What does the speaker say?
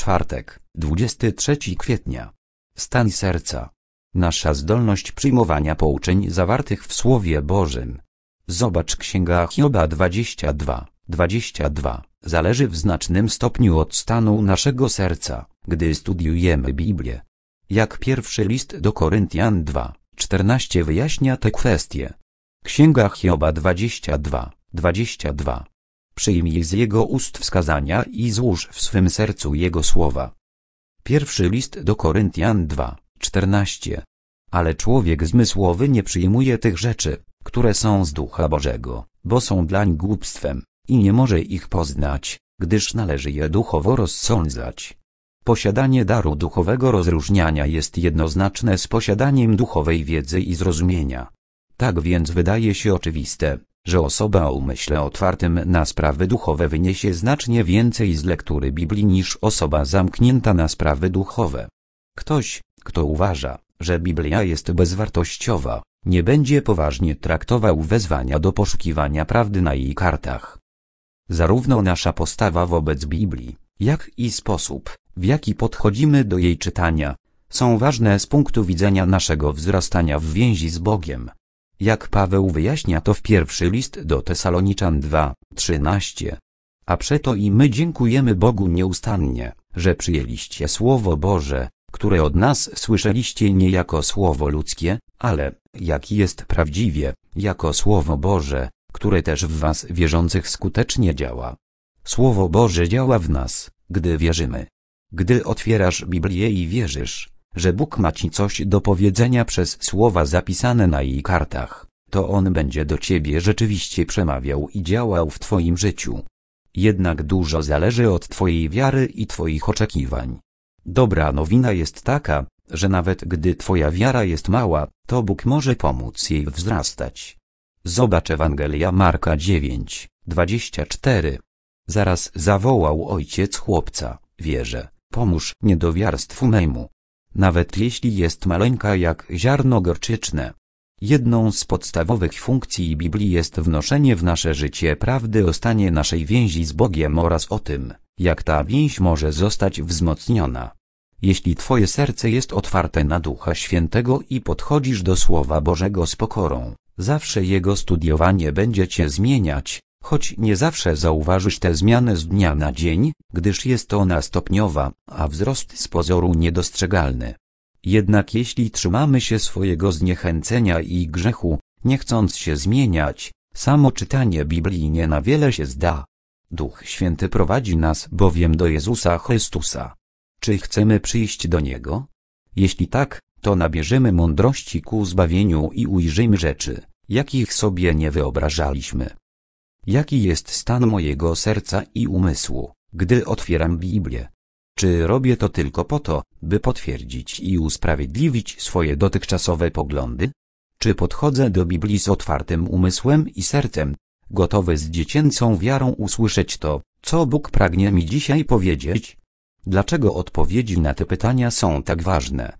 Czwartek, 23 kwietnia. Stan serca. Nasza zdolność przyjmowania pouczeń zawartych w Słowie Bożym. Zobacz Księga Hioba 22:22. Zależy w znacznym stopniu od stanu naszego serca, gdy studiujemy Biblię. Jak pierwszy list do Koryntian 2:14 wyjaśnia tę kwestię. Księga Hioba 22:22. Przyjmij z jego ust wskazania i złóż w swym sercu jego słowa. Pierwszy list do Koryntian 2:14. Ale człowiek zmysłowy nie przyjmuje tych rzeczy, które są z Ducha Bożego, bo są dlań głupstwem, i nie może ich poznać, gdyż należy je duchowo rozsądzać. Posiadanie daru duchowego rozróżniania jest jednoznaczne z posiadaniem duchowej wiedzy i zrozumienia. Tak więc wydaje się oczywiste, że osoba o umyśle otwartym na sprawy duchowe wyniesie znacznie więcej z lektury Biblii niż osoba zamknięta na sprawy duchowe. Ktoś, kto uważa, że Biblia jest bezwartościowa, nie będzie poważnie traktował wezwania do poszukiwania prawdy na jej kartach. Zarówno nasza postawa wobec Biblii, jak i sposób, w jaki podchodzimy do jej czytania, są ważne z punktu widzenia naszego wzrastania w więzi z Bogiem. Jak Paweł wyjaśnia to w pierwszy list do Tesaloniczan 2:13. A przeto i my dziękujemy Bogu nieustannie, że przyjęliście Słowo Boże, które od nas słyszeliście nie jako słowo ludzkie, ale, jak jest prawdziwie, jako Słowo Boże, które też w was wierzących skutecznie działa. Słowo Boże działa w nas, gdy wierzymy. Gdy otwierasz Biblię i wierzysz, że Bóg ma ci coś do powiedzenia przez słowa zapisane na jej kartach, to On będzie do ciebie rzeczywiście przemawiał i działał w twoim życiu. Jednak dużo zależy od twojej wiary i twoich oczekiwań. Dobra nowina jest taka, że nawet gdy twoja wiara jest mała, to Bóg może pomóc jej wzrastać. Zobacz Ewangelia Marka 9:24. Zaraz zawołał ojciec chłopca: wierzę, pomóż niedowiarstwu memu. Nawet jeśli jest maleńka jak ziarno gorczyczne. Jedną z podstawowych funkcji Biblii jest wnoszenie w nasze życie prawdy o stanie naszej więzi z Bogiem oraz o tym, jak ta więź może zostać wzmocniona. Jeśli twoje serce jest otwarte na Ducha Świętego i podchodzisz do Słowa Bożego z pokorą, zawsze jego studiowanie będzie cię zmieniać, choć nie zawsze zauważysz tę zmianę z dnia na dzień, gdyż jest ona stopniowa, a wzrost z pozoru niedostrzegalny. Jednak jeśli trzymamy się swojego zniechęcenia i grzechu, nie chcąc się zmieniać, samo czytanie Biblii nie na wiele się zda. Duch Święty prowadzi nas bowiem do Jezusa Chrystusa. Czy chcemy przyjść do Niego? Jeśli tak, to nabierzemy mądrości ku zbawieniu i ujrzymy rzeczy, jakich sobie nie wyobrażaliśmy. Jaki jest stan mojego serca i umysłu, gdy otwieram Biblię? Czy robię to tylko po to, by potwierdzić i usprawiedliwić swoje dotychczasowe poglądy? Czy podchodzę do Biblii z otwartym umysłem i sercem, gotowy z dziecięcą wiarą usłyszeć to, co Bóg pragnie mi dzisiaj powiedzieć? Dlaczego odpowiedzi na te pytania są tak ważne?